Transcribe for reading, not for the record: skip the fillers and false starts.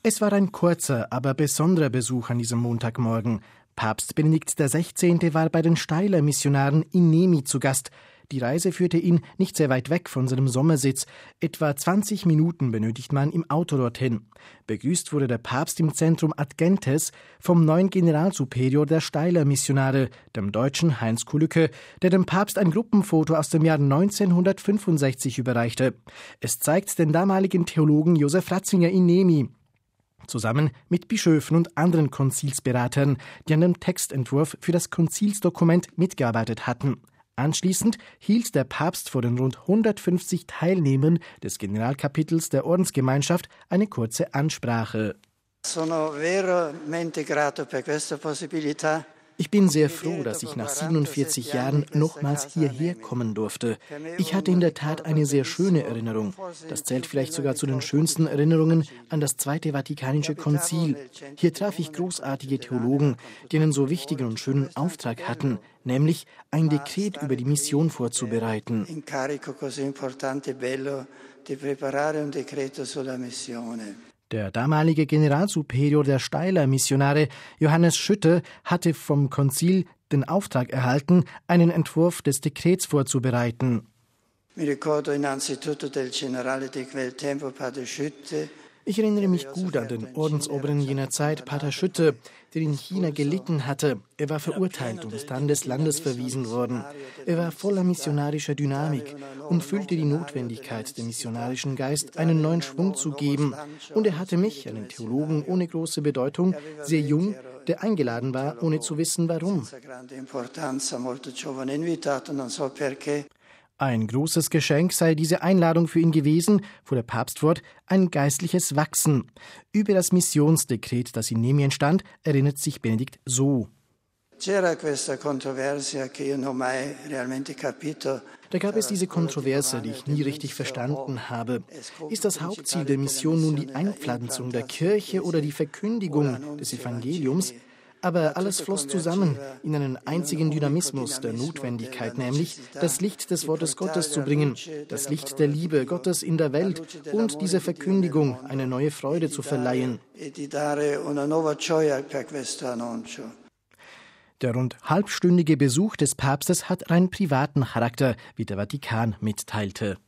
Es war ein kurzer, aber besonderer Besuch an diesem Montagmorgen. Papst Benedikt XVI. War bei den Steyler Missionaren in Nemi zu Gast. Die Reise führte ihn nicht sehr weit weg von seinem Sommersitz. Etwa 20 Minuten benötigt man im Auto dorthin. Begrüßt wurde der Papst im Zentrum Ad Gentes vom neuen Generalsuperior der Steyler Missionare, dem Deutschen Heinz Kulücke, der dem Papst ein Gruppenfoto aus dem Jahr 1965 überreichte. Es zeigt den damaligen Theologen Josef Ratzinger in Nemi, zusammen mit Bischöfen und anderen Konzilsberatern, die an dem Textentwurf für das Konzilsdokument mitgearbeitet hatten. Anschließend hielt der Papst vor den rund 150 Teilnehmern des Generalkapitels der Ordensgemeinschaft eine kurze Ansprache. Ich bin sehr froh, dass ich nach 47 Jahren nochmals hierher kommen durfte. Ich hatte in der Tat eine sehr schöne Erinnerung. Das zählt vielleicht sogar zu den schönsten Erinnerungen an das Zweite Vatikanische Konzil. Hier traf ich großartige Theologen, die einen so wichtigen und schönen Auftrag hatten, nämlich ein Dekret über die Mission vorzubereiten. Der damalige Generalsuperior der Steyler Missionare, Johannes Schütte, hatte vom Konzil den Auftrag erhalten, einen Entwurf des Dekrets vorzubereiten. Ich erinnere mich gut an den Ordensoberen jener Zeit, Pater Schütte, der in China gelitten hatte. Er war verurteilt und dann des Landes verwiesen worden. Er war voller missionarischer Dynamik und fühlte die Notwendigkeit, dem missionarischen Geist einen neuen Schwung zu geben. Und er hatte mich, einen Theologen ohne große Bedeutung, sehr jung, der eingeladen war, ohne zu wissen, warum. Ein großes Geschenk sei diese Einladung für ihn gewesen, fuhr der Papst fort, ein geistliches Wachsen. Über das Missionsdekret, das in Nemi entstand, erinnert sich Benedikt so. Da gab es diese Kontroverse, die ich nie richtig verstanden habe. Ist das Hauptziel der Mission nun die Einpflanzung der Kirche oder die Verkündigung des Evangeliums? Aber alles floss zusammen in einen einzigen Dynamismus der Notwendigkeit, nämlich das Licht des Wortes Gottes zu bringen, das Licht der Liebe Gottes in der Welt und dieser Verkündigung eine neue Freude zu verleihen. Der rund halbstündige Besuch des Papstes hat rein privaten Charakter, wie der Vatikan mitteilte.